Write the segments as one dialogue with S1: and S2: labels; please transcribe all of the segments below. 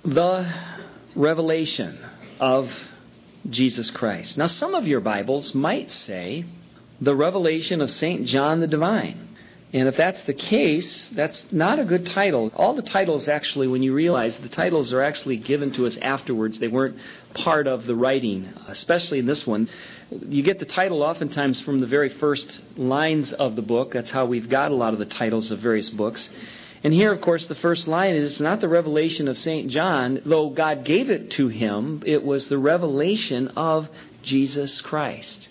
S1: the revelation of Jesus Christ. Now, some of your Bibles might say the revelation of St. John the Divine. And if that's the case, that's not a good title. All the titles actually, when you realize the titles are actually given to us afterwards, they weren't part of the writing, especially in this one. You get the title oftentimes from the very first lines of the book. That's how we've got a lot of the titles of various books. And here, of course, the first line is it's not the revelation of St. John, though God gave it to him. It was the revelation of Jesus Christ.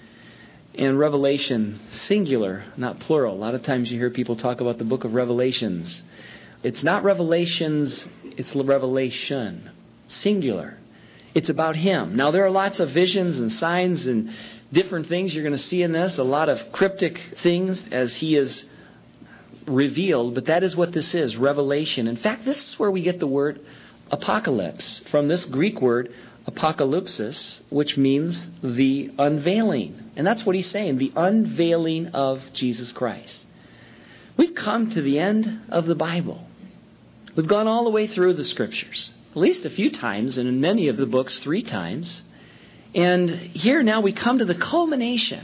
S1: And revelation, singular, not plural. A lot of times you hear people talk about the book of Revelations. It's not revelations, it's revelation, singular. It's about him. Now, there are lots of visions and signs and different things you're going to see in this, a lot of cryptic things as he is revealed, but that is what this is, revelation. In fact, this is where we get the word apocalypse, from this Greek word apocalypsis, which means the unveiling. And that's what he's saying, the unveiling of Jesus Christ. We've come to the end of the Bible. We've gone all the way through the Scriptures, at least a few times, and in many of the books 3 times. And here now we come to the culmination.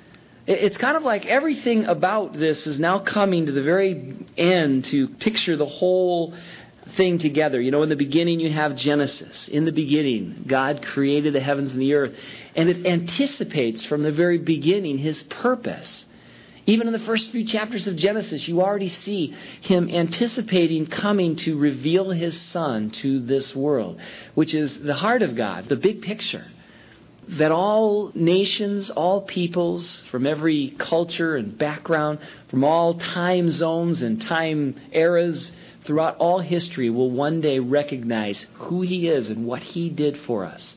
S1: It's kind of like everything about this is now coming to the very end to picture the whole thing together. You know, in the beginning you have Genesis. In the beginning, God created the heavens and the earth. And it anticipates from the very beginning his purpose. Even in the first few chapters of Genesis, you already see him anticipating coming to reveal his Son to this world, which is the heart of God, the big picture. That all nations, all peoples, from every culture and background, from all time zones and time eras, throughout all history, will one day recognize who he is and what he did for us.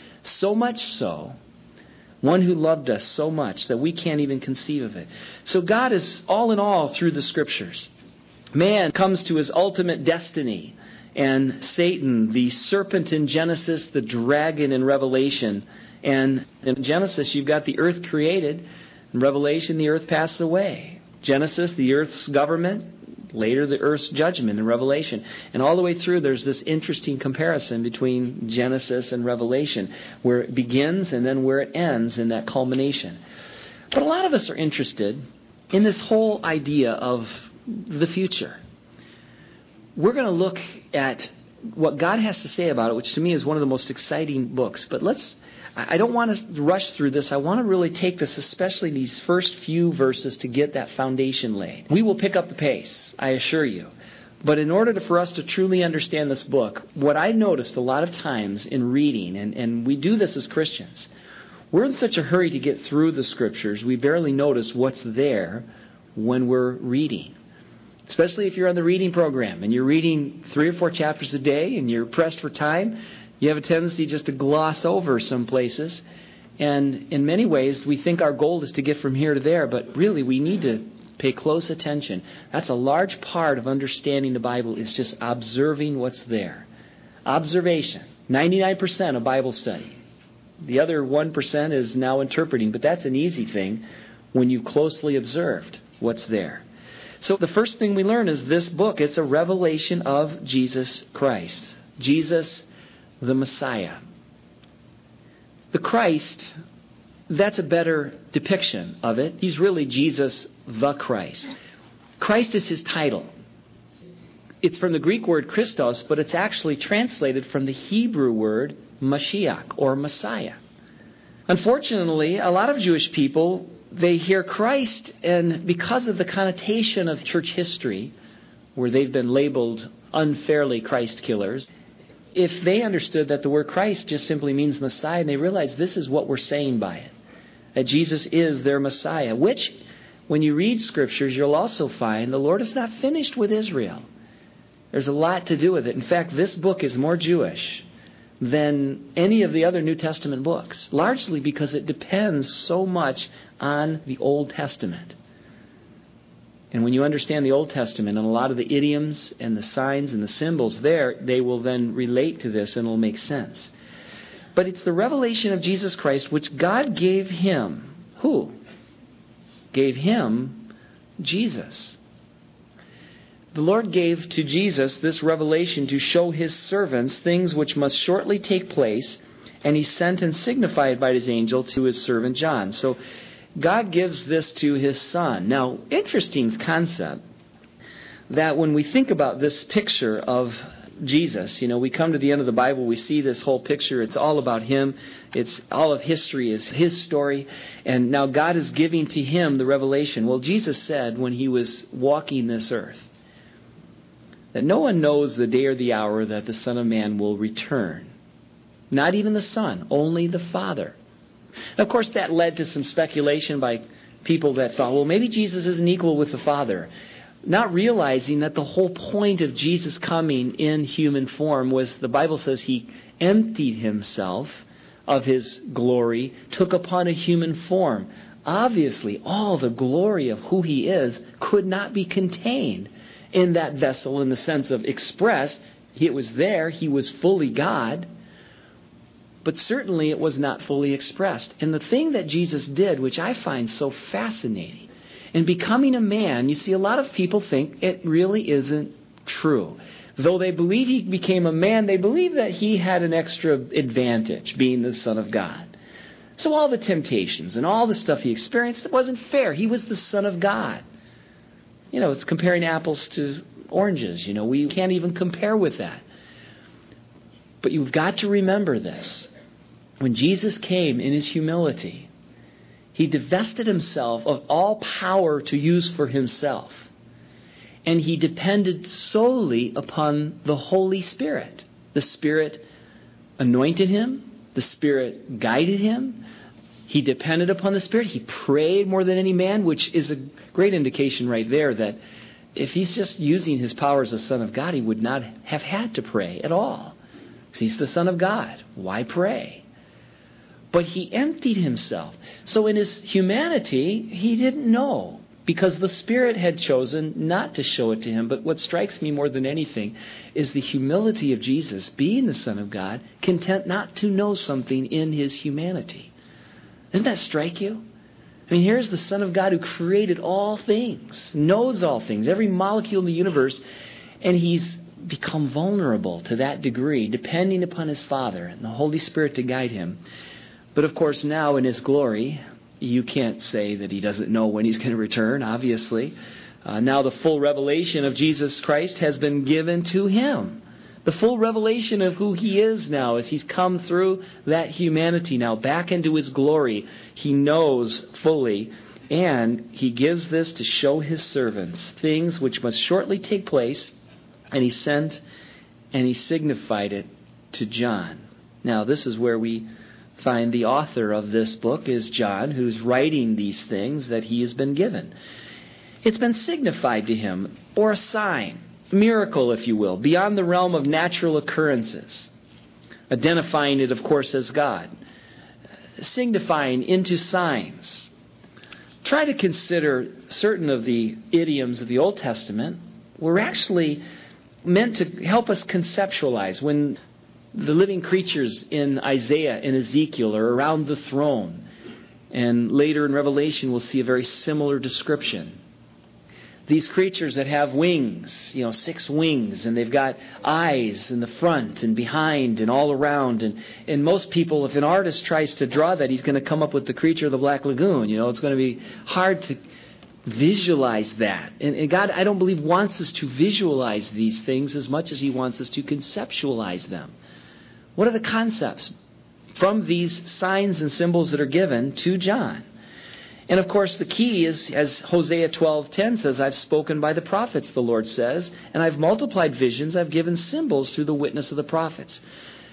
S1: So much so, one who loved us so much that we can't even conceive of it. So God is all in all through the Scriptures. Man comes to his ultimate destiny. And Satan, the serpent in Genesis, the dragon in Revelation. And in Genesis, you've got the earth created. In Revelation, the earth passes away. Genesis, the earth's government. Later, the earth's judgment in Revelation. And all the way through, there's this interesting comparison between Genesis and Revelation, where it begins and then where it ends in that culmination. But a lot of us are interested in this whole idea of the future. We're going to look at what God has to say about it, which to me is one of the most exciting books. But I don't want to rush through this. I want to really take this, especially these first few verses, to get that foundation laid. We will pick up the pace, I assure you. But in order for us to truly understand this book, what I noticed a lot of times in reading, and we do this as Christians, we're in such a hurry to get through the Scriptures, we barely notice what's there when we're reading. Especially if you're on the reading program and you're reading 3 or 4 chapters a day and you're pressed for time, you have a tendency just to gloss over some places. And in many ways, we think our goal is to get from here to there, but really we need to pay close attention. That's a large part of understanding the Bible, is just observing what's there. Observation. 99% of Bible study. The other 1% is now interpreting, but that's an easy thing when you've closely observed what's there. So the first thing we learn is this book. It's a revelation of Jesus Christ. Jesus the Messiah. The Christ, that's a better depiction of it. He's really Jesus the Christ. Christ is his title. It's from the Greek word Christos, but it's actually translated from the Hebrew word Mashiach, or Messiah. Unfortunately, a lot of Jewish people, they hear Christ, and because of the connotation of church history, where they've been labeled unfairly Christ killers, if they understood that the word Christ just simply means Messiah, and they realize this is what we're saying by it, that Jesus is their Messiah, which, when you read Scriptures, you'll also find the Lord is not finished with Israel. There's a lot to do with it. In fact, this book is more Jewish than any of the other New Testament books, largely because it depends so much on the Old Testament. And when you understand the Old Testament and a lot of the idioms and the signs and the symbols there, they will then relate to this and it'll make sense. But it's the revelation of Jesus Christ which God gave him. Who? Gave him Jesus. The Lord gave to Jesus this revelation to show his servants things which must shortly take place, and he sent and signified by his angel to his servant John. So God gives this to his Son. Now, interesting concept that when we think about this picture of Jesus, we come to the end of the Bible, we see this whole picture. It's all about him. It's all of history is his story. And now God is giving to him the revelation. Well, Jesus said when he was walking this earth that no one knows the day or the hour that the Son of Man will return. Not even the Son, only the Father. And of course, that led to some speculation by people that thought, well, maybe Jesus isn't equal with the Father. Not realizing that the whole point of Jesus coming in human form was, the Bible says, he emptied himself of his glory, took upon a human form. Obviously, all the glory of who he is could not be contained in that vessel in the sense of expressed. It was there. He was fully God. But certainly it was not fully expressed. And the thing that Jesus did, which I find so fascinating, in becoming a man, you see, a lot of people think it really isn't true. Though they believe he became a man, they believe that he had an extra advantage, being the Son of God. So all the temptations and all the stuff he experienced, it wasn't fair. He was the Son of God. It's comparing apples to oranges. We can't even compare with that. But you've got to remember this. When Jesus came in his humility, he divested himself of all power to use for himself. And he depended solely upon the Holy Spirit. The Spirit anointed him. The Spirit guided him. He depended upon the Spirit. He prayed more than any man, which is a great indication right there that if he's just using his power as the Son of God, he would not have had to pray at all. Because he's the Son of God. Why pray? But he emptied himself. So in his humanity, he didn't know, because the Spirit had chosen not to show it to him. But what strikes me more than anything is the humility of Jesus, being the Son of God, content not to know something in his humanity. Doesn't that strike you? I mean, here's the Son of God who created all things, knows all things, every molecule in the universe, and he's become vulnerable to that degree, depending upon his Father and the Holy Spirit to guide him. But of course, now in his glory, you can't say that he doesn't know when he's going to return, obviously. Now the full revelation of Jesus Christ has been given to him. The full revelation of who he is now as he's come through that humanity now back into his glory. He knows fully, and he gives this to show his servants things which must shortly take place, and he sent and he signified it to John. Now this is where we find the author of this book is John, who's writing these things that he has been given. It's been signified to him, or a sign, miracle, if you will, beyond the realm of natural occurrences, identifying it, of course, as God, signifying into signs. Try to consider certain of the idioms of the Old Testament were actually meant to help us conceptualize when the living creatures in Isaiah and Ezekiel are around the throne. And later in Revelation, we'll see a very similar description. These creatures that have wings, 6 wings, and they've got eyes in the front and behind and all around. And most people, if an artist tries to draw that, he's going to come up with the creature of the Black Lagoon. It's going to be hard to visualize that. And God, I don't believe, wants us to visualize these things as much as he wants us to conceptualize them. What are the concepts from these signs and symbols that are given to John? And of course, the key is, as Hosea 12:10 says, I've spoken by the prophets, the Lord says, and I've multiplied visions, I've given symbols through the witness of the prophets.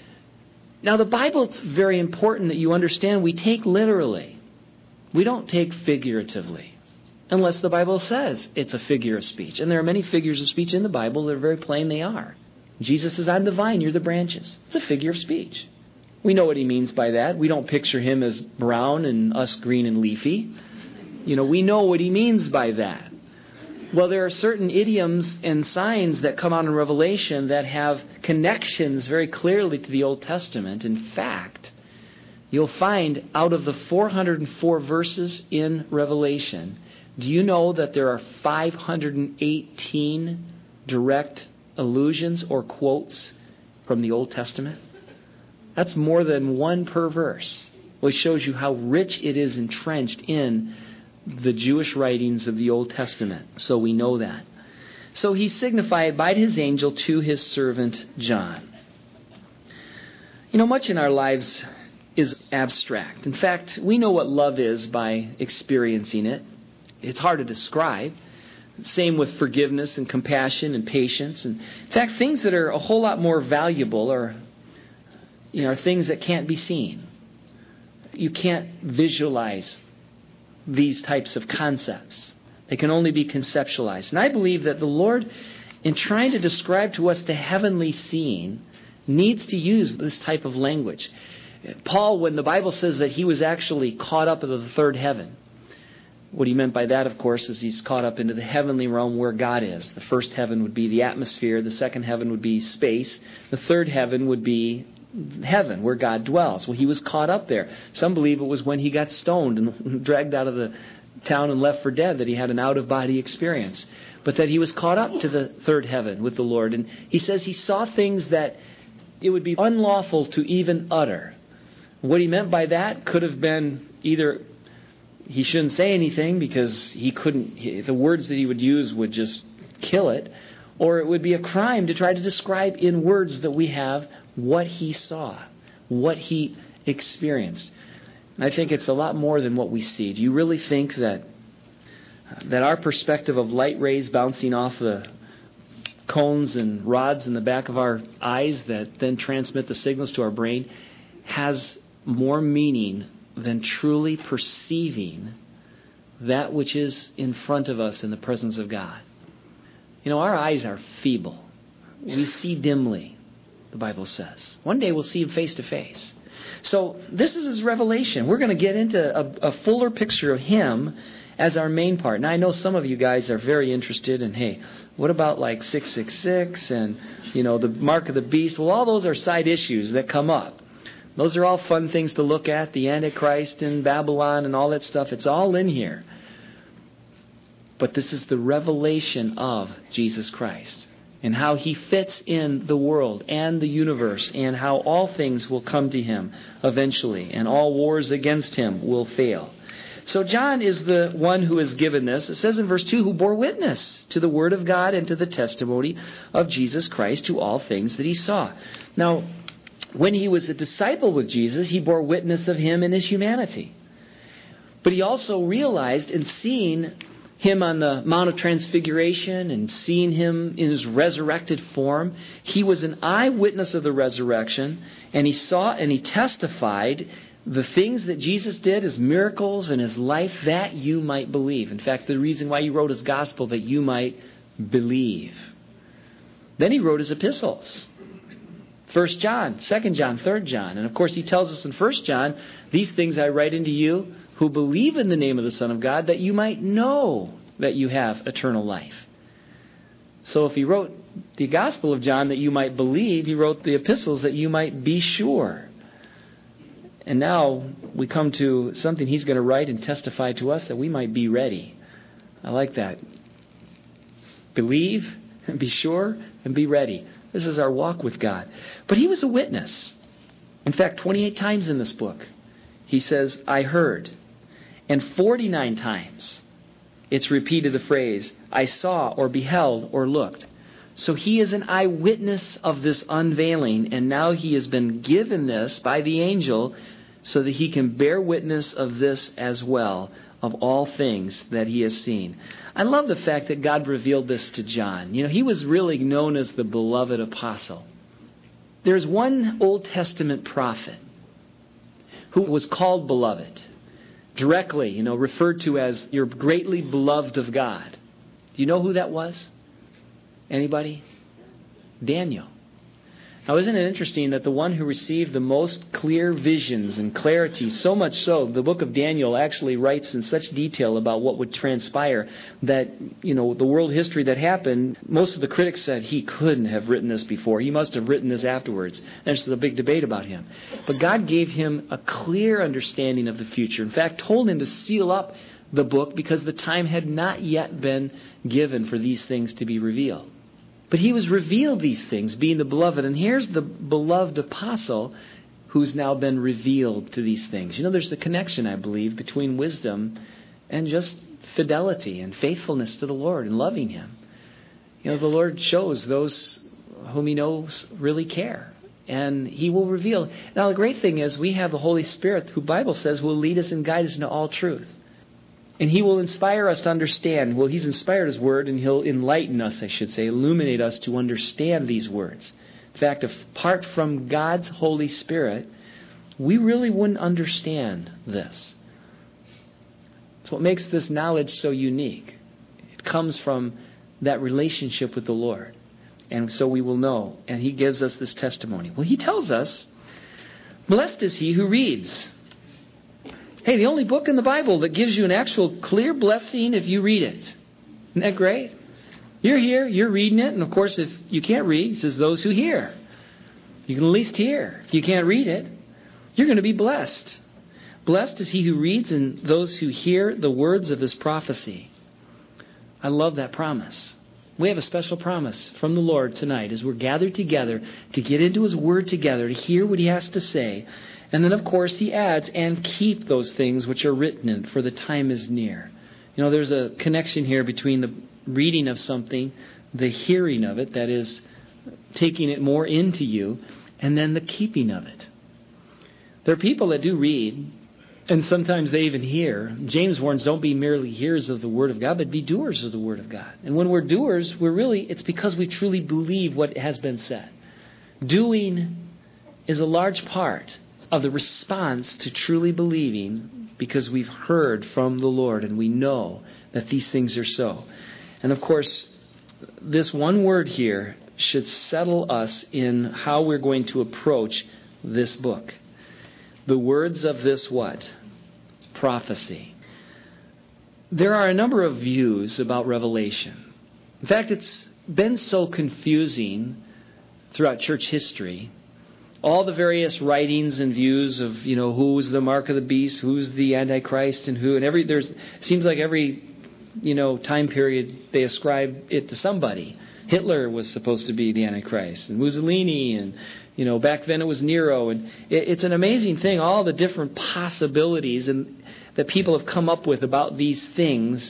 S1: Now, the Bible, it's very important that you understand we take literally. We don't take figuratively, unless the Bible says it's a figure of speech. And there are many figures of speech in the Bible that are very plain they are. Jesus says, I'm the vine, you're the branches. It's a figure of speech. We know what he means by that. We don't picture him as brown and us green and leafy. We know what he means by that. Well, there are certain idioms and signs that come out in Revelation that have connections very clearly to the Old Testament. In fact, you'll find out of the 404 verses in Revelation, do you know that there are 518 direct allusions or quotes from the Old Testament. That's more than one per verse, which shows you how rich it is entrenched in the Jewish writings of the Old Testament. So we know that. So he signified by his angel to his servant John. Much in our lives is abstract. In fact, we know what love is by experiencing it. It's hard to describe. Same with forgiveness and compassion and patience. And in fact, things that are a whole lot more valuable are things that can't be seen. You can't visualize these types of concepts. They can only be conceptualized. And I believe that the Lord, in trying to describe to us the heavenly scene, needs to use this type of language. Paul, when the Bible says that he was actually caught up into the third heaven, what he meant by that, of course, is he's caught up into the heavenly realm where God is. The first heaven would be the atmosphere. The second heaven would be space. The third heaven would be heaven, where God dwells. Well, he was caught up there. Some believe it was when he got stoned and dragged out of the town and left for dead that he had an out-of-body experience. But that he was caught up to the third heaven with the Lord. And he says he saw things that it would be unlawful to even utter. What he meant by that could have been either he shouldn't say anything because the words that he would use would just kill it, or it would be a crime to try to describe in words that we have what he saw, what he experienced. And I think it's a lot more than what we see. Do you really think that our perspective of light rays bouncing off the cones and rods in the back of our eyes that then transmit the signals to our brain has more meaning than truly perceiving that which is in front of us in the presence of God? Our eyes are feeble. We see dimly, the Bible says. One day we'll see him face to face. So this is his revelation. We're going to get into a fuller picture of him as our main part. Now, I know some of you guys are very interested in, hey, what about like 666 and, the mark of the beast? Well, all those are side issues that come up. Those are all fun things to look at, the Antichrist and Babylon and all that stuff. It's all in here. But this is the revelation of Jesus Christ and how he fits in the world and the universe and how all things will come to him eventually and all wars against him will fail. So John is the one who is given this. It says in verse 2, who bore witness to the word of God and to the testimony of Jesus Christ to all things that he saw. Now, when he was a disciple with Jesus, he bore witness of him in his humanity. But he also realized in seeing him on the Mount of Transfiguration and seeing him in his resurrected form, he was an eyewitness of the resurrection, and he saw and he testified the things that Jesus did, his miracles and his life, that you might believe. In fact, the reason why he wrote his gospel, that you might believe. Then he wrote his epistles. 1 John, 2 John, 3 John. And of course he tells us in 1 John, these things I write unto you who believe in the name of the Son of God, that you might know that you have eternal life. So if he wrote the Gospel of John that you might believe, he wrote the epistles that you might be sure. And now we come to something he's going to write and testify to us that we might be ready. I like that. Believe, and be sure, and be ready. This is our walk with God. But he was a witness. In fact, 28 times in this book, he says, I heard. And 49 times, it's repeated the phrase, I saw or beheld or looked. So he is an eyewitness of this unveiling, and now he has been given this by the angel so that he can bear witness of this as well, of all things that he has seen. I love the fact that God revealed this to John. He was really known as the beloved apostle. There's one Old Testament prophet who was called beloved, directly, referred to as you're greatly beloved of God. Do you know who that was? Anybody? Daniel. Now, isn't it interesting that the one who received the most clear visions and clarity, so much so, the book of Daniel actually writes in such detail about what would transpire that, the world history that happened, most of the critics said he couldn't have written this before. He must have written this afterwards. There's a big debate about him. But God gave him a clear understanding of the future. In fact, told him to seal up the book because the time had not yet been given for these things to be revealed. But he was revealed these things, being the beloved. And here's the beloved apostle who's now been revealed to these things. There's the connection, I believe, between wisdom and just fidelity and faithfulness to the Lord and loving Him. The Lord shows those whom He knows really care. And He will reveal. Now, the great thing is we have the Holy Spirit, who the Bible says will lead us and guide us into all truth. And He will inspire us to understand. Well, He's inspired His Word, and He'll enlighten us, I should say, illuminate us to understand these words. In fact, apart from God's Holy Spirit, we really wouldn't understand this. It's what makes this knowledge so unique. It comes from that relationship with the Lord. And so we will know. And He gives us this testimony. Well, He tells us, blessed is he who reads. Hey, the only book in the Bible that gives you an actual clear blessing if you read it. Isn't that great? You're here, you're reading it. And of course, if you can't read, it says those who hear. You can at least hear. If you can't read it, you're going to be blessed. Blessed is he who reads and those who hear the words of this prophecy. I love that promise. We have a special promise from the Lord tonight as we're gathered together to get into His Word together, to hear what He has to say. And then, of course, He adds, and keep those things which are written in, for the time is near. There's a connection here between the reading of something, the hearing of it, that is, taking it more into you, and then the keeping of it. There are people that do read, and sometimes they even hear. James warns, don't be merely hearers of the Word of God, but be doers of the Word of God. And when we're doers, it's because we truly believe what has been said. Doing is a large part of the response to truly believing, because we've heard from the Lord and we know that these things are so. And of course, this one word here should settle us in how we're going to approach this book. The words of this what? Prophecy. There are a number of views about Revelation. In fact, it's been so confusing throughout church history. All the various writings and views of, who's the mark of the beast, who's the Antichrist, and who, and seems like every, time period they ascribe it to somebody. Hitler was supposed to be the Antichrist, and Mussolini, and back then it was Nero, and it's an amazing thing, all the different possibilities and that people have come up with about these things.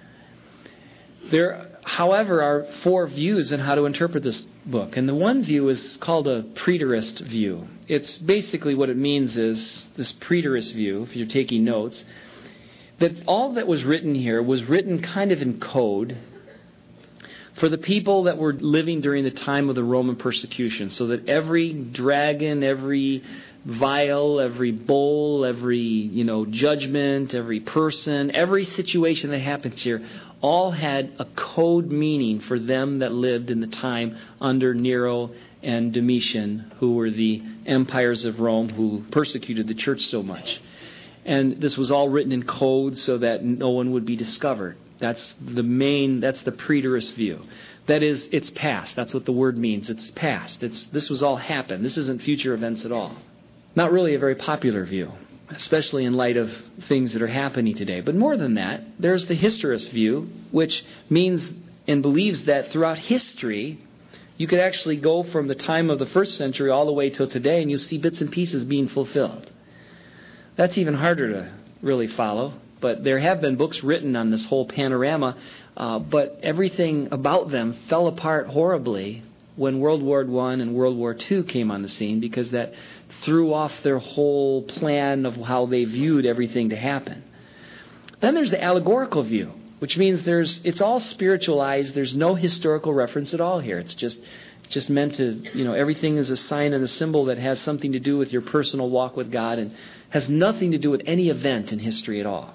S1: There, however, are four views on how to interpret this book, and the one view is called a preterist view. It's basically what it means is this preterist view, if you're taking notes, that all that was written here was written kind of in code for the people that were living during the time of the Roman persecution, so that every dragon, every vial, every bowl, every judgment, every person, every situation that happens here, all had a code meaning for them that lived in the time under Nero and Domitian, who were the empires of Rome who persecuted the church so much. And this was all written in code so that no one would be discovered. That's the preterist view. That is, it's past. That's what the word means. It's past. This was all happened. This isn't future events at all. Not really a very popular view, especially in light of things that are happening today. But more than that, there's the historist view, which means and believes that throughout history, you could actually go from the time of the first century all the way till today, and you'll see bits and pieces being fulfilled. That's even harder to really follow. But there have been books written on this whole panorama, but everything about them fell apart horribly when World War I and World War II came on the scene, because that threw off their whole plan of how they viewed everything to happen. Then there's the allegorical view, which means it's all spiritualized. There's no historical reference at all here. It's just meant to, everything is a sign and a symbol that has something to do with your personal walk with God and has nothing to do with any event in history at all.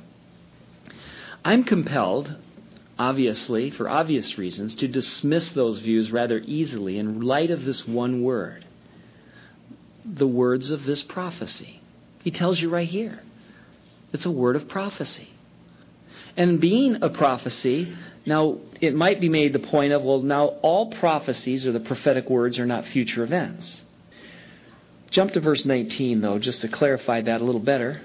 S1: I'm compelled, obviously, for obvious reasons, to dismiss those views rather easily in light of this one word. The words of this prophecy. He tells you right here. It's a word of prophecy. And being a prophecy, now it might be made the point of, well, now all prophecies or the prophetic words are not future events. Jump to verse 19, though, just to clarify that a little better.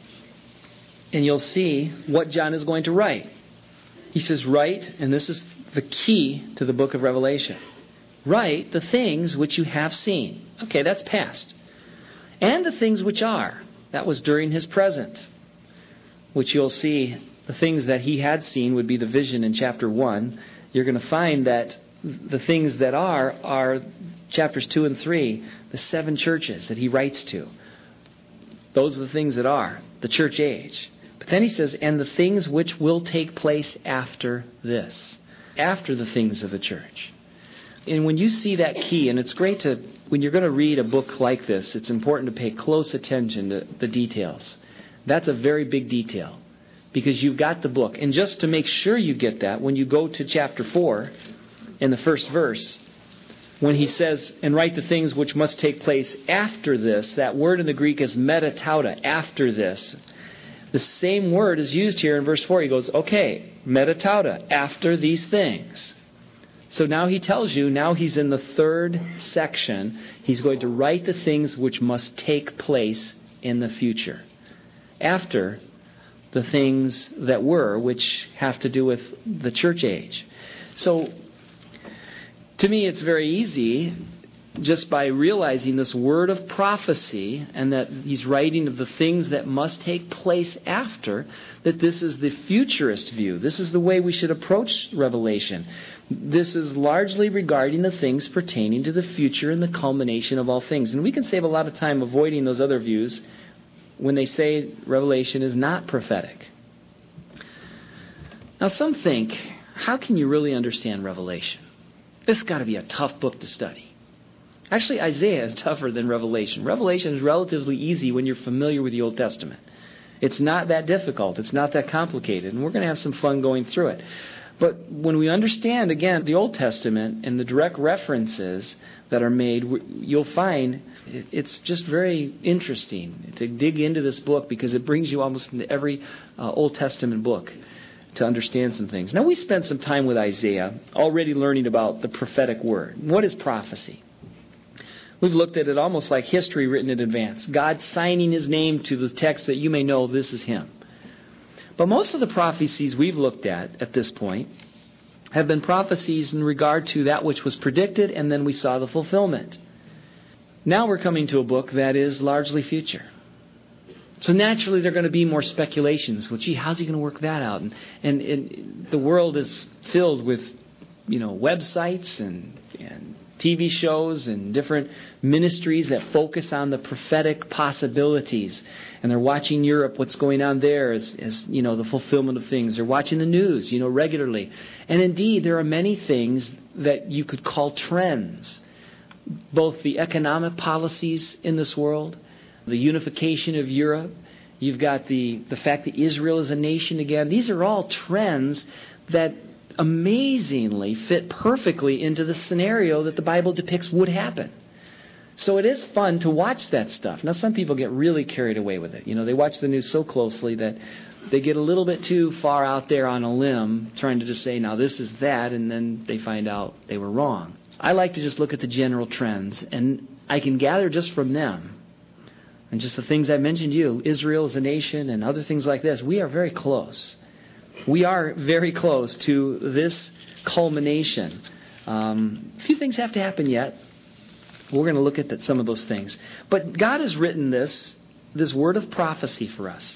S1: And you'll see what John is going to write. He says, write, and this is the key to the book of Revelation. write the things which you have seen. Okay, that's past. And the things which are. That was during his present, which you'll see the things that he had seen would be the vision in chapter 1. You're going to find that the things that are chapters 2 and 3, the 7 churches that he writes to. Those are the things that are, the church age. But then he says, and the things which will take place after this, after the things of the church. And when you see that key, and it's great to, when you're going to read a book like this, it's important to pay close attention to the details. That's a very big detail, because you've got the book. And just to make sure you get that, when you go to chapter 4, in the first verse, when he says, and write the things which must take place after this, that word in the Greek is metatauta, after this. The same word is used here in verse 4. He goes, okay, metatauta, after these things. So now he tells you, now he's in the third section. He's going to write the things which must take place in the future. After the things that were, which have to do with the church age. So, to me, it's very easy, just by realizing this word of prophecy and that he's writing of the things that must take place after, that this is the futurist view. This is the way we should approach Revelation. This is largely regarding the things pertaining to the future and the culmination of all things. And we can save a lot of time avoiding those other views when they say Revelation is not prophetic. Now, some think, how can you really understand Revelation? This has got to be a tough book to study. Actually, Isaiah is tougher than Revelation. Revelation is relatively easy when you're familiar with the Old Testament. It's not that difficult. It's not that complicated. And we're going to have some fun going through it. But when we understand, again, the Old Testament and the direct references that are made, you'll find it's just very interesting to dig into this book, because it brings you almost into every Old Testament book to understand some things. Now, we spent some time with Isaiah already learning about the prophetic word. What is prophecy? We've looked at it almost like history written in advance. God signing his name to the text that you may know this is him. But most of the prophecies we've looked at this point, have been prophecies in regard to that which was predicted, and then we saw the fulfillment. Now we're coming to a book that is largely future. So naturally there are going to be more speculations. Well, gee, how's he going to work that out? And the world is filled with, websites and TV shows and different ministries that focus on the prophetic possibilities. And they're watching Europe, what's going on there as the fulfillment of things. They're watching the news, regularly. And indeed, there are many things that you could call trends. Both the economic policies in this world, the unification of Europe. You've got the fact that Israel is a nation again. These are all trends that amazingly fit perfectly into the scenario that the Bible depicts would happen. So it is fun to watch that stuff. Now, some people get really carried away with it. They watch the news so closely that they get a little bit too far out there on a limb, trying to just say, now this is that, and then they find out they were wrong. I like to just look at the general trends, and I can gather just from them, and just the things I mentioned to you, Israel as a nation and other things like this, we are very close. We are very close to this culmination. A few things have to happen yet. We're going to look at some of those things. But God has written this word of prophecy for us.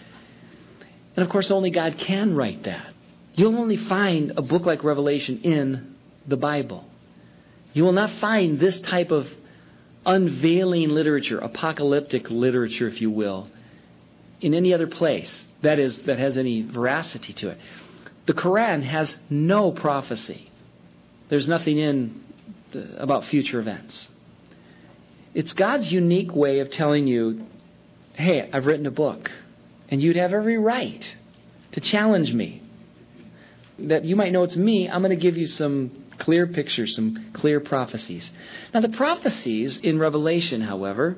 S1: And of course, only God can write that. You'll only find a book like Revelation in the Bible. You will not find this type of unveiling literature, apocalyptic literature, if you will, in any other place that has any veracity to it. The Quran has no prophecy. There's nothing about future events. It's God's unique way of telling you, hey, I've written a book, and you'd have every right to challenge me. That you might know it's me, I'm going to give you some clear pictures, some clear prophecies. Now, the prophecies in Revelation, however,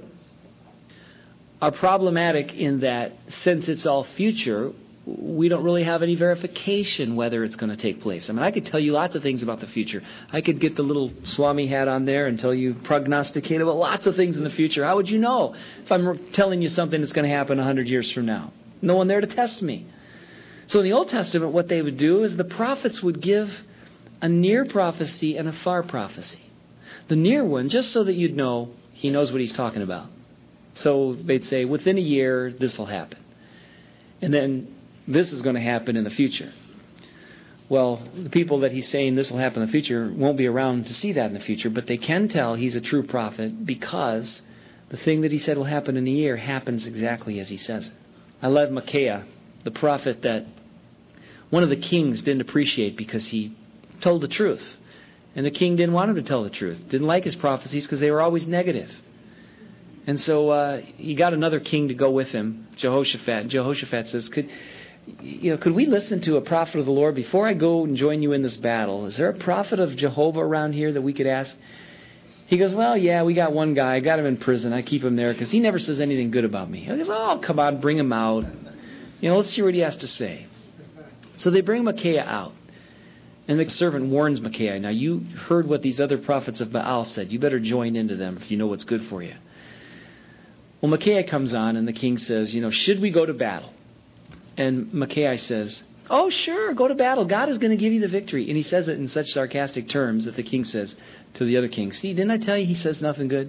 S1: are problematic in that since it's all future, we don't really have any verification whether it's going to take place. I mean, I could tell you lots of things about the future. I could get the little Swami hat on there and tell you, prognosticate about lots of things in the future. How would you know if I'm telling you something that's going to happen 100 years from now? No one there to test me. So in the Old Testament, what they would do is the prophets would give a near prophecy and a far prophecy. the near one, just so that you'd know he knows what he's talking about. So they'd say, within a year, this will happen. And then this is going to happen in the future. Well, the people that he's saying this will happen in the future won't be around to see that in the future, but they can tell he's a true prophet because the thing that he said will happen in a year happens exactly as he says it. I love Micaiah, the prophet that one of the kings didn't appreciate because he told the truth. And the king didn't want him to tell the truth. Didn't like his prophecies because they were always negative. And so he got another king to go with him, Jehoshaphat. And Jehoshaphat says, could we listen to a prophet of the Lord before I go and join you in this battle? Is there a prophet of Jehovah around here that we could ask? He goes, well, yeah, we got one guy. I got him in prison. I keep him there because he never says anything good about me. He goes, oh, come on, bring him out. Let's see what he has to say. So they bring Micaiah out. And the servant warns Micaiah, now you heard what these other prophets of Baal said. You better join into them if you know what's good for you. Well, Micaiah comes on and the king says, should we go to battle? And Micaiah says, oh, sure, go to battle. God is going to give you the victory. And he says it in such sarcastic terms that the king says to the other king, see, didn't I tell you he says nothing good?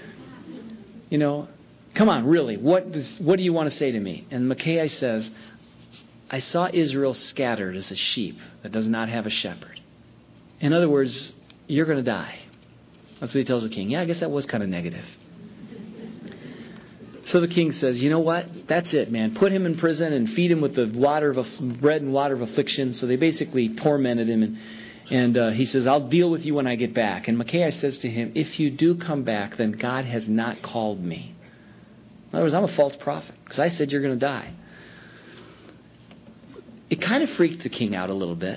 S1: Come on, really, what do you want to say to me? And Micaiah says, I saw Israel scattered as a sheep that does not have a shepherd. In other words, you're going to die. That's what he tells the king. Yeah, I guess that was kind of negative. So the king says, you know what? That's it, man. Put him in prison and feed him with the bread and water of affliction. So they basically tormented him. And he says, I'll deal with you when I get back. And Micaiah says to him, if you do come back, then God has not called me. In other words, I'm a false prophet because I said you're going to die. It kind of freaked the king out a little bit.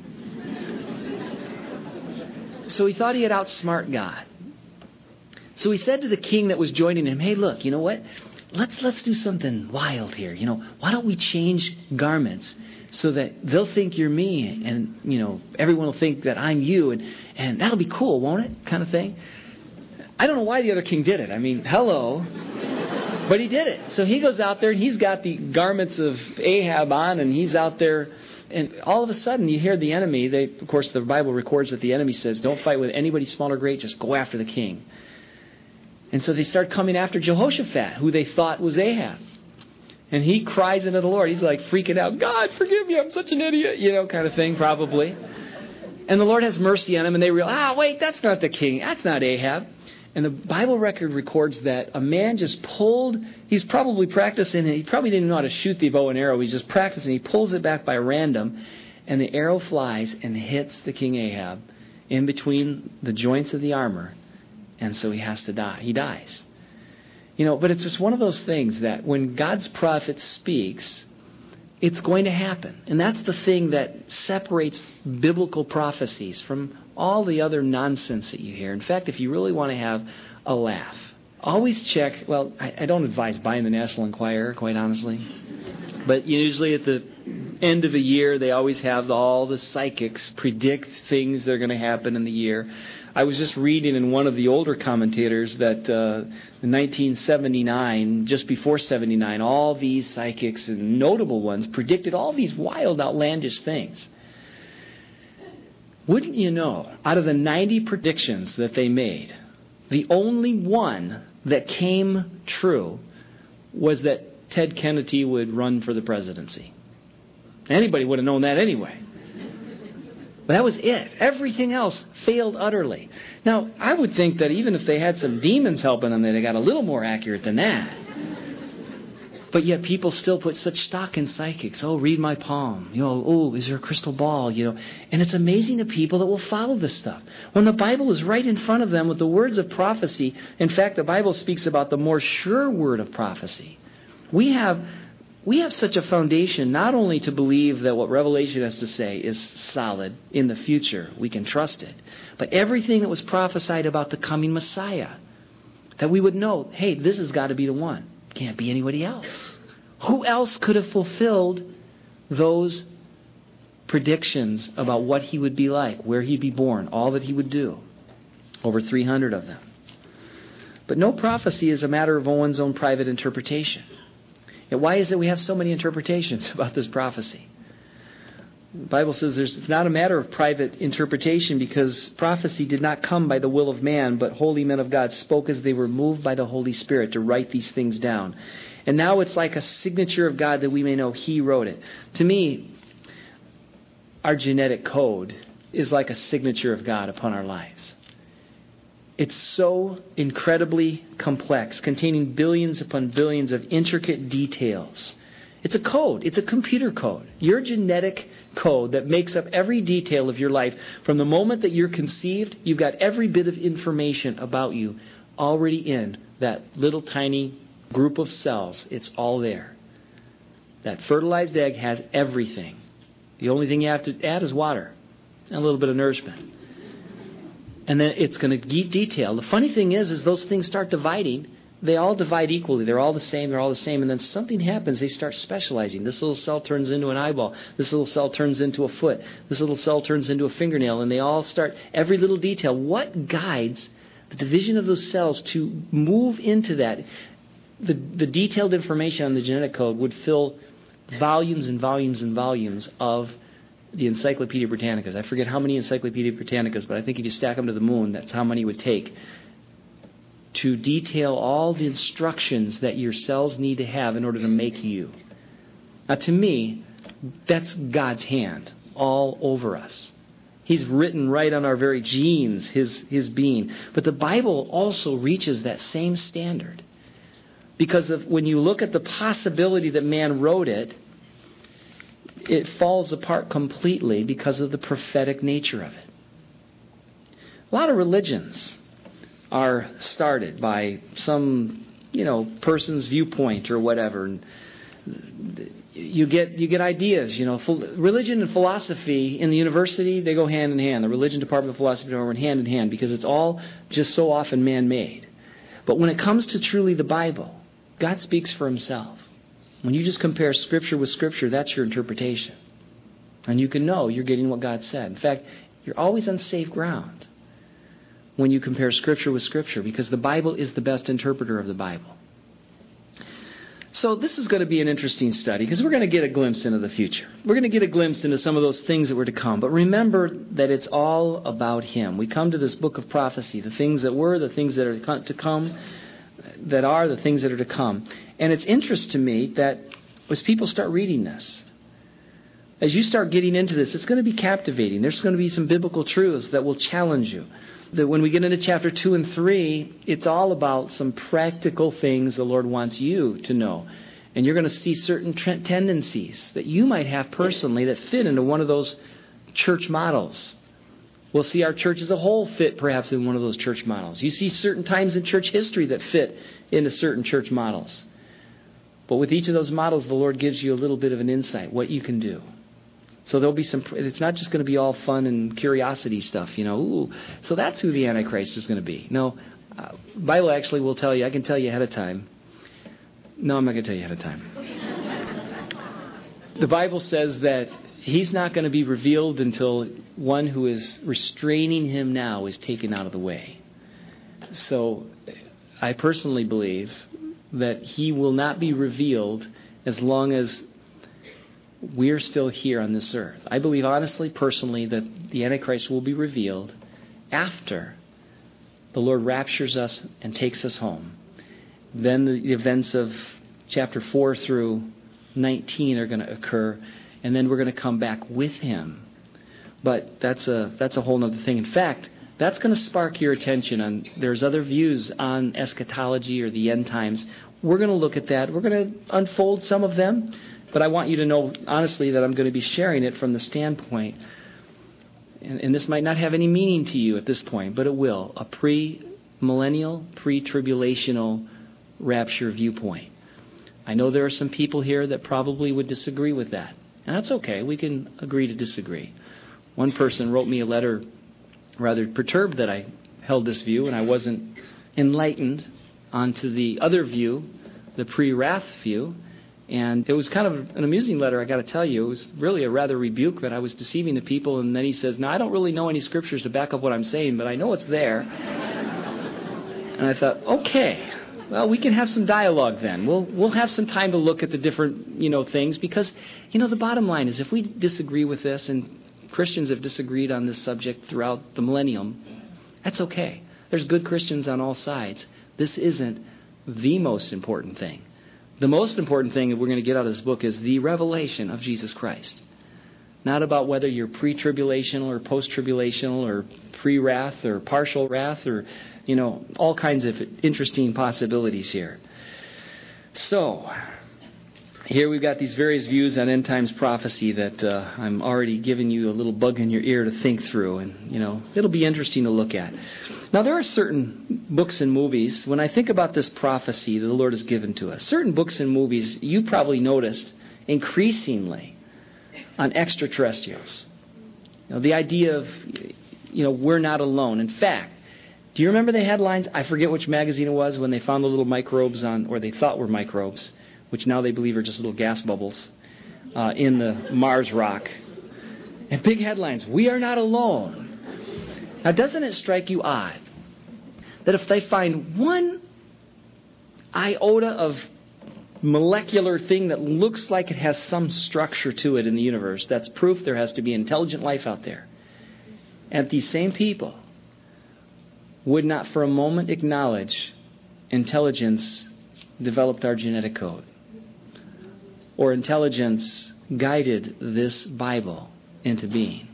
S1: So he thought he had outsmart God. So he said to the king that was joining him, hey, look, you know what? Let's do something wild here. Why don't we change garments so that they'll think you're me and, everyone will think that I'm you and that'll be cool, won't it? Kind of thing. I don't know why the other king did it. I mean, hello. But he did it. So he goes out there and he's got the garments of Ahab on and he's out there. And all of a sudden you hear the enemy. Of course, the Bible records that the enemy says, don't fight with anybody small or great. Just go after the king. And so they start coming after Jehoshaphat, who they thought was Ahab. And he cries into the Lord. He's like freaking out. God, forgive me. I'm such an idiot. Kind of thing, probably. And the Lord has mercy on him. And they realize, wait, that's not the king. That's not Ahab. And the Bible record records that a man just he's probably practicing. He probably didn't know how to shoot the bow and arrow. He's just practicing. He pulls it back by random. And the arrow flies and hits the king Ahab in between the joints of the armor. And so he has to die. He dies. But it's just one of those things that when God's prophet speaks, it's going to happen. And that's the thing that separates biblical prophecies from all the other nonsense that you hear. In fact, if you really want to have a laugh, always check. Well, I don't advise buying the National Enquirer, quite honestly. But usually at the end of a year, they always have all the psychics predict things that are going to happen in the year. I was just reading in one of the older commentators that in 1979, just before 79, all these psychics and notable ones predicted all these wild, outlandish things. Wouldn't you know, out of the 90 predictions that they made, the only one that came true was that Ted Kennedy would run for the presidency. Anybody would have known that anyway. But that was it. Everything else failed utterly. Now, I would think that even if they had some demons helping them, they got a little more accurate than that. But yet people still put such stock in psychics. Oh, read my palm. Oh, is there a crystal ball? And it's amazing the people that will follow this stuff. When the Bible is right in front of them with the words of prophecy. In fact, the Bible speaks about the more sure word of prophecy. We have such a foundation not only to believe that what Revelation has to say is solid in the future, we can trust it, but everything that was prophesied about the coming Messiah, that we would know, hey, this has got to be the one. Can't be anybody else. Who else could have fulfilled those predictions about what he would be like, where he'd be born, all that he would do? Over 300 of them. But no prophecy is a matter of one's own private interpretation. Why is it we have so many interpretations about this prophecy? The Bible says it's not a matter of private interpretation, because prophecy did not come by the will of man, but holy men of God spoke as they were moved by the Holy Spirit to write these things down. And now it's like a signature of God that we may know He wrote it. To me, our genetic code is like a signature of God upon our lives. It's so incredibly complex, containing billions upon billions of intricate details. It's a code. It's a computer code. Your genetic code that makes up every detail of your life. From the moment that you're conceived, you've got every bit of information about you already in that little tiny group of cells. It's all there. That fertilized egg has everything. The only thing you have to add is water and a little bit of nourishment. And then it's going to detail. The funny thing is those things start dividing. They all divide equally. They're all the same. They're all the same. And then something happens. They start specializing. This little cell turns into an eyeball. This little cell turns into a foot. This little cell turns into a fingernail. And they all start, every little detail. What guides the division of those cells to move into that? The detailed information on the genetic code would fill volumes and volumes and volumes of the Encyclopedia Britannicas. I forget how many Encyclopedia Britannicas, but I think if you stack them to the moon, that's how many it would take to detail all the instructions that your cells need to have in order to make you. Now, to me, that's God's hand all over us. He's written right on our very genes, His being. But the Bible also reaches that same standard. Because when you look at the possibility that man wrote it, it falls apart completely because of the prophetic nature of it. A lot of religions are started by some, person's viewpoint or whatever. And you get ideas, Religion and philosophy in the university, they go hand in hand. The religion department of philosophy go hand in hand because it's all just so often man-made. But when it comes to truly the Bible, God speaks for Himself. When you just compare Scripture with Scripture, that's your interpretation. And you can know you're getting what God said. In fact, you're always on safe ground when you compare Scripture with Scripture, because the Bible is the best interpreter of the Bible. So this is going to be an interesting study, because we're going to get a glimpse into the future. We're going to get a glimpse into some of those things that were to come. But remember that it's all about Him. We come to this book of prophecy, the things that were, the things that are to come, that are the things that are to come. And it's interest to me that as people start reading this, as you start getting into this, it's going to be captivating. There's going to be some biblical truths that will challenge you. That when we get into chapter 2 and 3, it's all about some practical things the Lord wants you to know. And you're going to see certain tendencies that you might have personally that fit into one of those church models. We'll see our church as a whole fit perhaps in one of those church models. You see certain times in church history that fit into certain church models. But with each of those models, the Lord gives you a little bit of an insight, what you can do. So there'll be it's not just going to be all fun and curiosity stuff, So that's who the Antichrist is going to be. No, Bible actually will tell you, I can tell you ahead of time. No, I'm not going to tell you ahead of time. The Bible says that He's not going to be revealed until one who is restraining Him now is taken out of the way. So I personally believe that He will not be revealed as long as we're still here on this earth. I believe honestly, personally, that the Antichrist will be revealed after the Lord raptures us and takes us home. Then the events of chapter 4 through 19 are going to occur, and then we're going to come back with Him. But that's a whole other thing. In fact, that's going to spark your attention on, there's other views on eschatology or the end times. We're going to look at that. We're going to unfold some of them. But I want you to know, honestly, that I'm going to be sharing it from the standpoint, and this might not have any meaning to you at this point, but it will, a pre-millennial, pre-tribulational rapture viewpoint. I know there are some people here that probably would disagree with that. And that's okay. We can agree to disagree. One person wrote me a letter rather perturbed that I held this view and I wasn't enlightened onto the other view, the pre-wrath view. And it was kind of an amusing letter, I got to tell you. It was really a rather rebuke that I was deceiving the people. And then he says, "Now, I don't really know any scriptures to back up what I'm saying, but I know it's there." And I thought, okay, Well, we can have some dialogue then. We'll have some time to look at the different, things, because, the bottom line is if we disagree with this, and Christians have disagreed on this subject throughout the millennium, that's okay. There's good Christians on all sides. This isn't the most important thing. The most important thing that we're going to get out of this book is the revelation of Jesus Christ. Not about whether you're pre-tribulational or post-tribulational or pre-wrath or partial wrath or, all kinds of interesting possibilities here. So, here we've got these various views on end times prophecy that I'm already giving you a little bug in your ear to think through. And, it'll be interesting to look at. Now, there are certain books and movies, when I think about this prophecy that the Lord has given to us, certain books and movies you probably noticed increasingly on extraterrestrials. The idea of, we're not alone. In fact, do you remember the headlines? I forget which magazine it was when they found the little microbes or they thought were microbes, which now they believe are just little gas bubbles in the Mars rock. And big headlines, we are not alone. Now, doesn't it strike you odd that if they find one iota of molecular thing that looks like it has some structure to it in the universe, that's proof there has to be intelligent life out there. And these same people would not for a moment acknowledge intelligence developed our genetic code, or intelligence guided this Bible into being.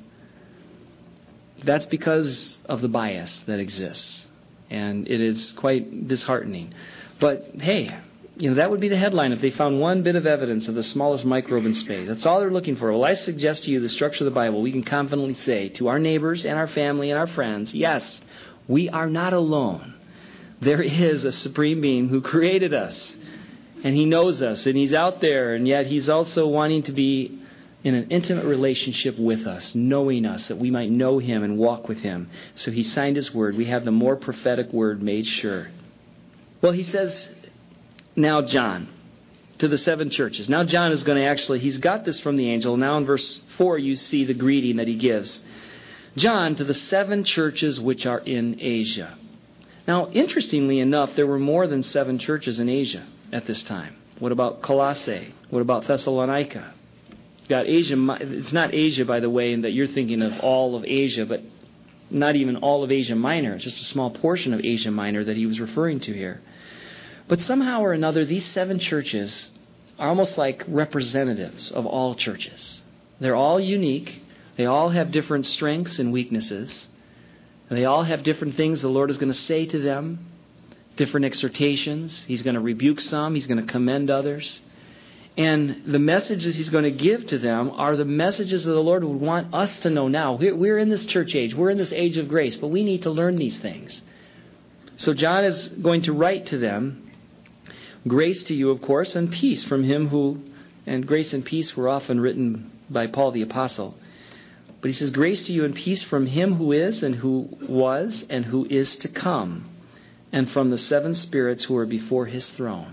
S1: That's because of the bias that exists. And it is quite disheartening. But hey, that would be the headline if they found one bit of evidence of the smallest microbe in space. That's all they're looking for. Well, I suggest to you the structure of the Bible. We can confidently say to our neighbors and our family and our friends, yes, we are not alone. There is a supreme being who created us. And He knows us. And He's out there. And yet He's also wanting to be in an intimate relationship with us, knowing us, that we might know Him and walk with Him. So He signed His word. We have the more prophetic word made sure. Well, He says, now John, to the 7 churches. Now John is going to he's got this from the angel. Now in verse 4 you see the greeting that he gives. John, to the 7 churches which are in Asia. Now, interestingly enough, there were more than 7 churches in Asia at this time. What about Colossae? What about Thessalonica? Got Asia. It's not Asia, by the way, in that you're thinking of all of Asia, but not even all of Asia Minor. It's just a small portion of Asia Minor that he was referring to here. But somehow or another, these 7 churches are almost like representatives of all churches. They're all unique. They all have different strengths and weaknesses. They all have different things the Lord is going to say to them, different exhortations. He's going to rebuke some. He's going to commend others. And the messages He's going to give to them are the messages that the Lord would want us to know now. We're in this church age. We're in this age of grace, but we need to learn these things. So John is going to write to them, grace to you, of course, and peace from Him who, and grace and peace were often written by Paul the Apostle. But he says, grace to you and peace from Him who is and who was and who is to come, and from the 7 spirits who are before His throne.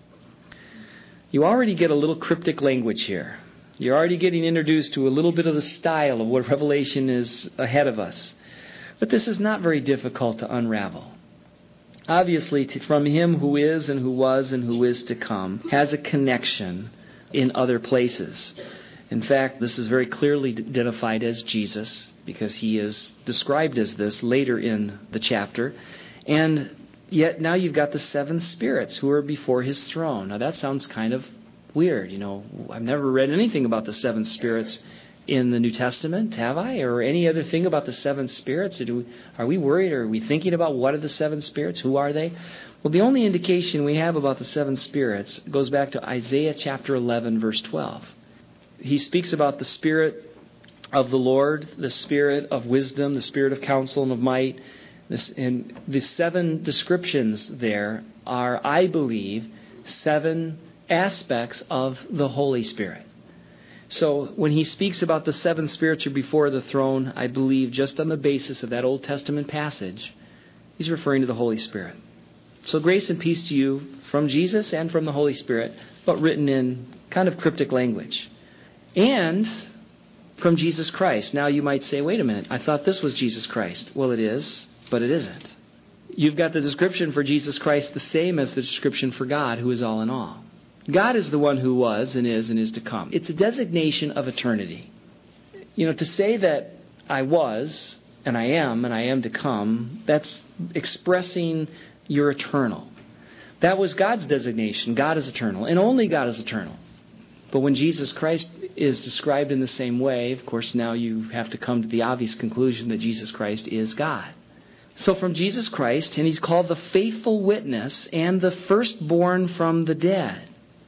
S1: You already get a little cryptic language here. You're already getting introduced to a little bit of the style of what Revelation is ahead of us. But this is not very difficult to unravel. Obviously, from Him who is and who was and who is to come has a connection in other places. In fact, this is very clearly identified as Jesus, because He is described as this later in the chapter. And yet now you've got the 7 spirits who are before His throne. Now that sounds kind of weird. I've never read anything about the 7 spirits in the New Testament, have I? Or any other thing about the 7 spirits? Are we worried? Are we thinking about what are the 7 spirits? Who are they? Well, the only indication we have about the 7 spirits goes back to Isaiah chapter 11, verse 12. He speaks about the Spirit of the Lord, the Spirit of wisdom, the Spirit of counsel and of might. And the 7 descriptions there are, I believe, 7 aspects of the Holy Spirit. So when he speaks about the 7 spirits are before the throne, I believe just on the basis of that Old Testament passage, he's referring to the Holy Spirit. So grace and peace to you from Jesus and from the Holy Spirit, but written in kind of cryptic language. And from Jesus Christ. Now you might say, wait a minute, I thought this was Jesus Christ. Well, it is, but it isn't. you've got the description for Jesus Christ the same as the description for God, who is all in all. God is the one who was and is to come. It's a designation of eternity. To say that I was and I am to come, that's expressing you're eternal. That was God's designation. God is eternal, and only God is eternal. But when Jesus Christ is described in the same way, of course, now you have to come to the obvious conclusion that Jesus Christ is God. So from Jesus Christ, and He's called the faithful witness and the firstborn from the dead.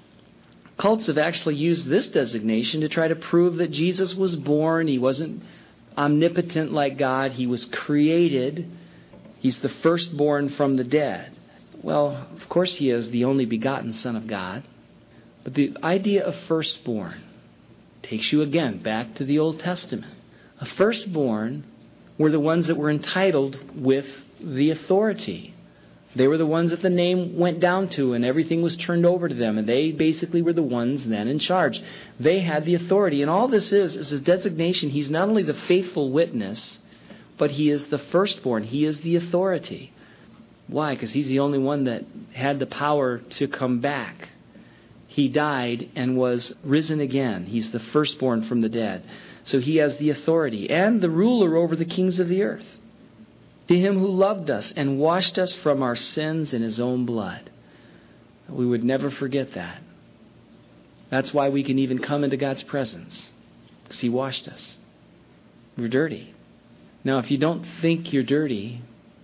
S1: Cults have actually used this designation to try to prove that Jesus was born. He wasn't omnipotent like God. He was created. He's the firstborn from the dead. Well, of course He is the only begotten Son of God. But the idea of firstborn takes you again back to the Old Testament. A firstborn were the ones that were entitled with the authority. They were the ones that the name went down to and everything was turned over to them. And they basically were the ones then in charge. They had the authority. And all this is a designation. He's not only the faithful witness, but He is the firstborn. He is the authority. Why? Because He's the only one that had the power to come back. He died and was risen again. He's the firstborn from the dead. So He has the authority and the ruler over the kings of the earth. To Him who loved us and washed us from our sins in His own blood. We would never forget that. That's why we can even come into God's presence. Because He washed us. We're dirty. Now, if you don't think you're dirty,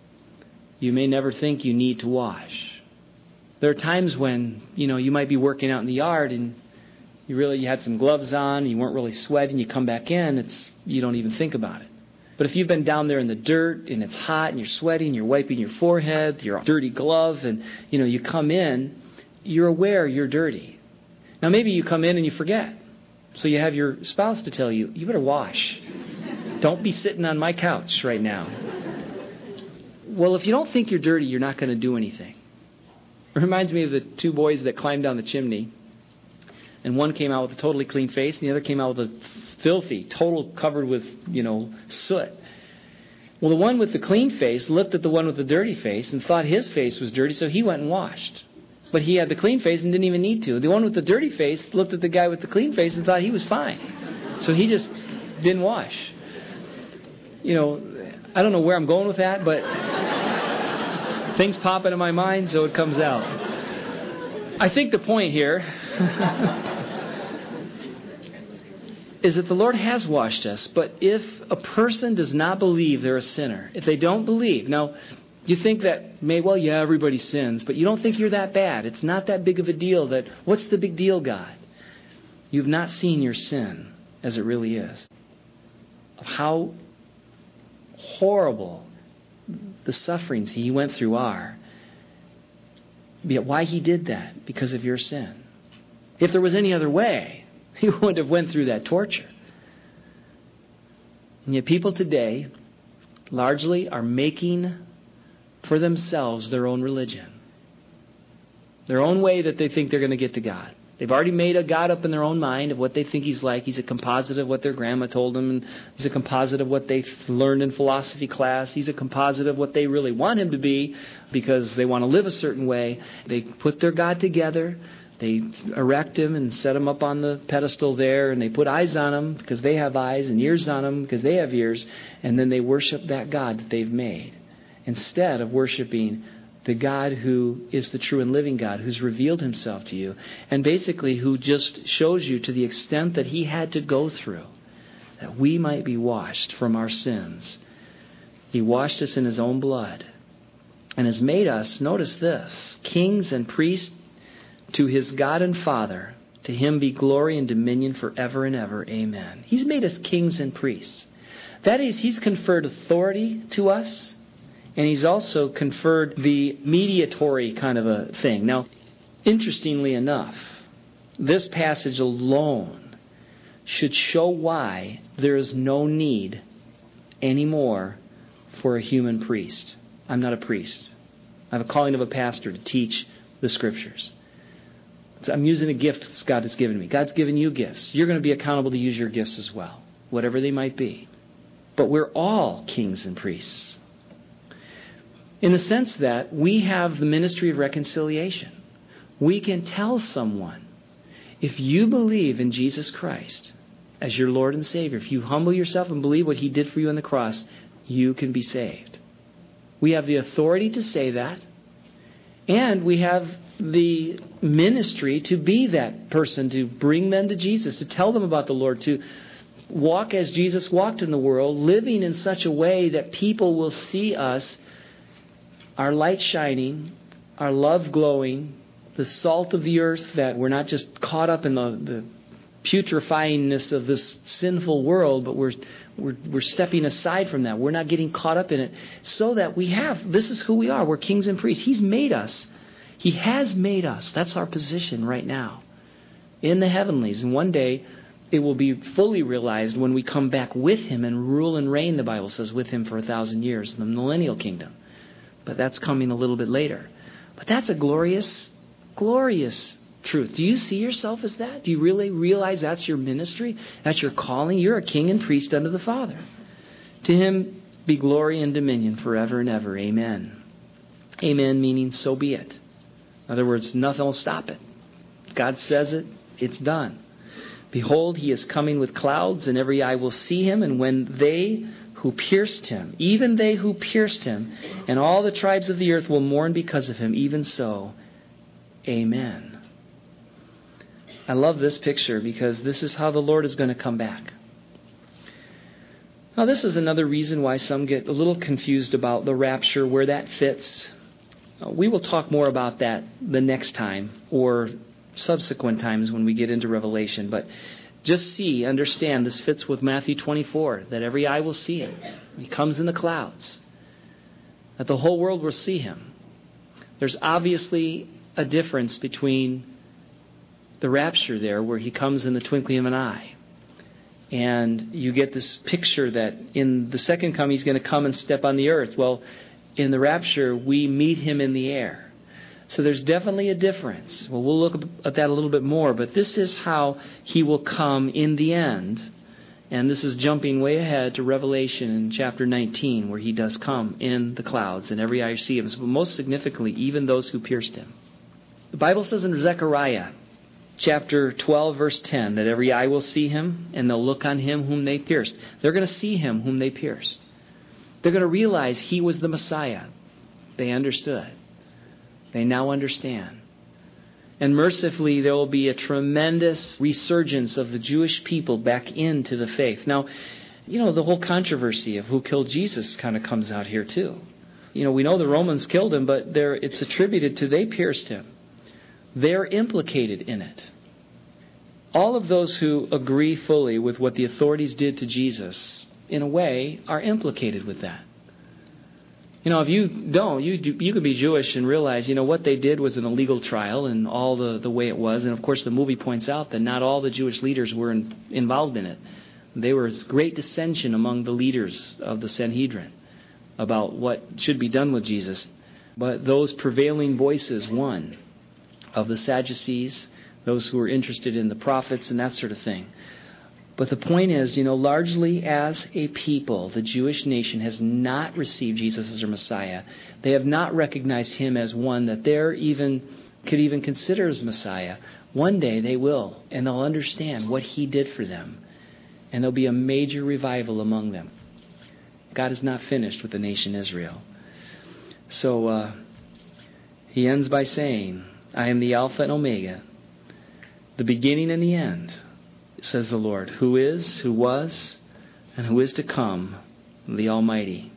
S1: you may never think you need to wash. There are times when, you might be working out in the yard and you had some gloves on, you weren't really sweating, you come back in, you don't even think about it. But if you've been down there in the dirt and it's hot and you're sweating, you're wiping your forehead, your dirty glove, and you come in, you're aware you're dirty. Now maybe you come in and you forget. So you have your spouse to tell you, you better wash. Don't be sitting on my couch right now. Well, if you don't think you're dirty, you're not going to do anything. It reminds me of the two boys that climbed down the chimney. And one came out with a totally clean face, and the other came out with a filthy, total covered with, soot. Well, the one with the clean face looked at the one with the dirty face and thought his face was dirty, so he went and washed. But he had the clean face and didn't even need to. The one with the dirty face looked at the guy with the clean face and thought he was fine. So he just didn't wash. I don't know where I'm going with that, but things pop into my mind, so it comes out. I think the point here is that the Lord has washed us, but if a person does not believe they're a sinner, if they don't believe, now you think that everybody sins, but you don't think you're that bad. It's not that big of a deal. What's the big deal, God? You've not seen your sin as it really is. Of how horrible the sufferings He went through are. Yet why He did that? Because of your sin. If there was any other way, He wouldn't have went through that torture. And yet people today largely are making for themselves their own religion. Their own way that they think they're going to get to God. They've already made a God up in their own mind of what they think He's like. He's a composite of what their grandma told them. And He's a composite of what they learned in philosophy class. He's a composite of what they really want Him to be because they want to live a certain way. They put their God together. They erect Him and set Him up on the pedestal there. And they put eyes on Him because they have eyes and ears on Him because they have ears. And then they worship that God that they've made instead of worshiping the God who is the true and living God, who's revealed Himself to you, and basically who just shows you to the extent that He had to go through, that we might be washed from our sins. He washed us in His own blood and has made us, notice this, kings and priests to His God and Father. To Him be glory and dominion forever and ever. Amen. He's made us kings and priests. That is, He's conferred authority to us. And He's also conferred the mediatory kind of a thing. Now, interestingly enough, this passage alone should show why there is no need anymore for a human priest. I'm not a priest. I have a calling of a pastor to teach the Scriptures. So I'm using the gifts God has given me. God's given you gifts. You're going to be accountable to use your gifts as well, whatever they might be. But we're all kings and priests. in the sense that we have the ministry of reconciliation. We can tell someone, if you believe in Jesus Christ as your Lord and Savior, if you humble yourself and believe what He did for you on the cross, you can be saved. We have the authority to say that, and we have the ministry to be that person, to bring them to Jesus, to tell them about the Lord, to walk as Jesus walked in the world, living in such a way that people will see us, our light shining, our love glowing, the salt of the earth, that we're not just caught up in the putrefyingness of this sinful world, but we're stepping aside from that. We're not getting caught up in it, so that this is who we are. We're kings and priests. He's made us. He has made us. That's our position right now in the heavenlies. And one day it will be fully realized when we come back with Him and rule and reign, the Bible says, with Him for 1,000 years in the millennial kingdom. But that's coming a little bit later. But that's a glorious, glorious truth. Do you see yourself as that? Do you really realize that's your ministry? That's your calling? You're a king and priest unto the Father. To Him be glory and dominion forever and ever. Amen. Amen meaning so be it. In other words, nothing will stop it. If God says it, it's done. Behold, He is coming with clouds, and every eye will see Him, and when they who pierced Him, even they who pierced Him, and all the tribes of the earth will mourn because of Him, even so, amen. I love this picture because this is how the Lord is going to come back. Now, this is another reason why some get a little confused about the rapture, where that fits. We will talk more about that the next time or subsequent times when we get into Revelation. But just understand, this fits with Matthew 24, that every eye will see Him. He comes in the clouds, that the whole world will see Him. There's obviously a difference between the rapture there, where He comes in the twinkling of an eye. And you get this picture that in the second coming He's going to come and step on the earth. Well, in the rapture, we meet Him in the air. So there's definitely a difference. Well, we'll look at that a little bit more, but this is how He will come in the end. And this is jumping way ahead to Revelation in chapter 19, where He does come in the clouds, and every eye see Him. But most significantly, even those who pierced Him. The Bible says in Zechariah chapter 12, verse 10, that every eye will see Him, and they'll look on Him whom they pierced. They're going to see Him whom they pierced. They're going to realize He was the Messiah. They understood. They now understand. And mercifully, there will be a tremendous resurgence of the Jewish people back into the faith. Now, the whole controversy of who killed Jesus kind of comes out here too. We know the Romans killed Him, but it's attributed to they pierced Him. They're implicated in it. All of those who agree fully with what the authorities did to Jesus, in a way, are implicated with that. If you don't, you could be Jewish and realize, what they did was an illegal trial and all the way it was. And of course, the movie points out that not all the Jewish leaders were involved in it. There was great dissension among the leaders of the Sanhedrin about what should be done with Jesus. But those prevailing voices won, of the Sadducees, those who were interested in the prophets and that sort of thing. But the point is, largely as a people, the Jewish nation has not received Jesus as their Messiah. They have not recognized Him as one that could even consider as Messiah. One day they will, and they'll understand what He did for them. And there'll be a major revival among them. God is not finished with the nation Israel. So He ends by saying, I am the Alpha and Omega, the beginning and the end, says the Lord, who is, who was, and who is to come, the Almighty.